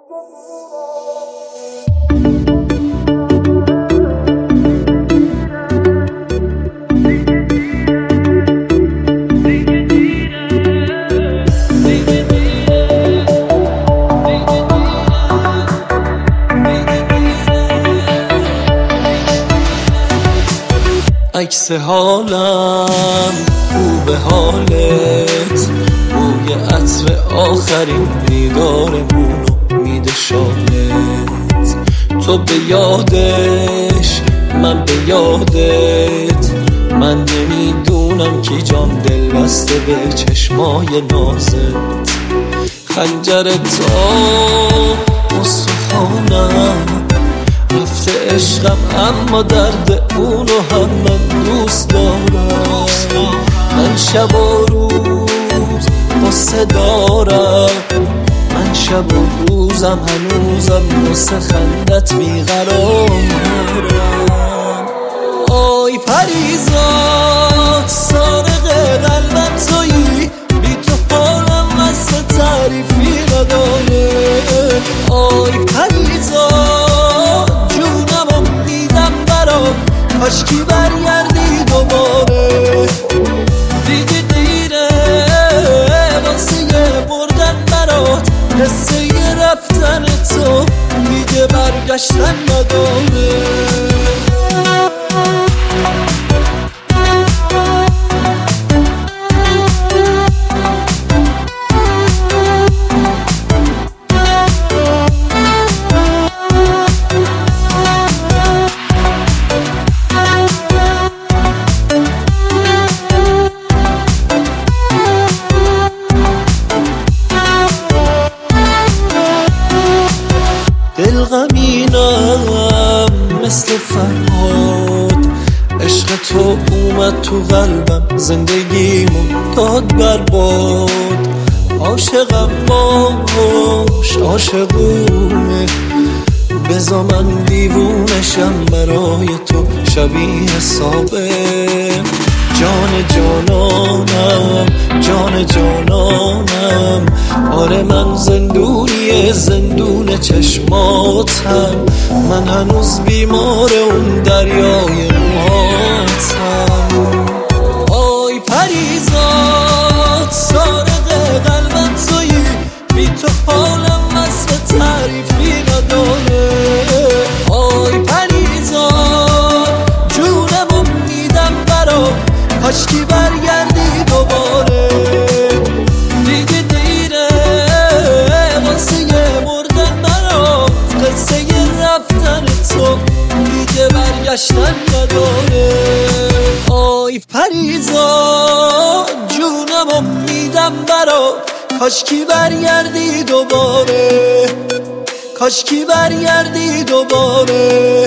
عکس حالم رو به حالت، بوی عطر آخرین دیدارمونو میده شالت. تو به یادش من به یادت، من نمیدونم کی جان دل بسته به چشمای نازت. خنجر تا استخوانم رفته عشقم، اما درد اونو هم من دوست دارم. من شب و روز قصه دارم، من شب و روزم هنوزم واسه خندت بیقرارم. آی پریزاد سارق قلبم تویی، بی تو حالم واسه تعریفی نداره. آی پریزاد جونمو میدم برات، کاشکی برگردی دوباره. دیگه دیره واسه بردن برات، قصه رفتن تو دیگه برگشتن نداره. دل غمینم مثل فرهاد، عشق تو اومد تو قلبم، زندگیمو داد برباد. عاشقم باش عاشقونه، بذار من دیوونشم برای تو شبیه سابق. جان جانانم جان جانانم، آره من زندونی زندون چشماتم. من هنوز بیمار اون دریای موهاتم. آی پریزاد سارق قلبم تویی، بی تو حالم وصف تعریفی نداره. آی پریزاد جونمو میدم برات، کاشکی برگردی دوباره. دیگه دیره واسه بردن برات، قصه رفتن تو دیگه برگشتن نداره. آی پریزاد جونمو میدم برات، کاشکی برگردی دوباره، کاشکی برگردی دوباره.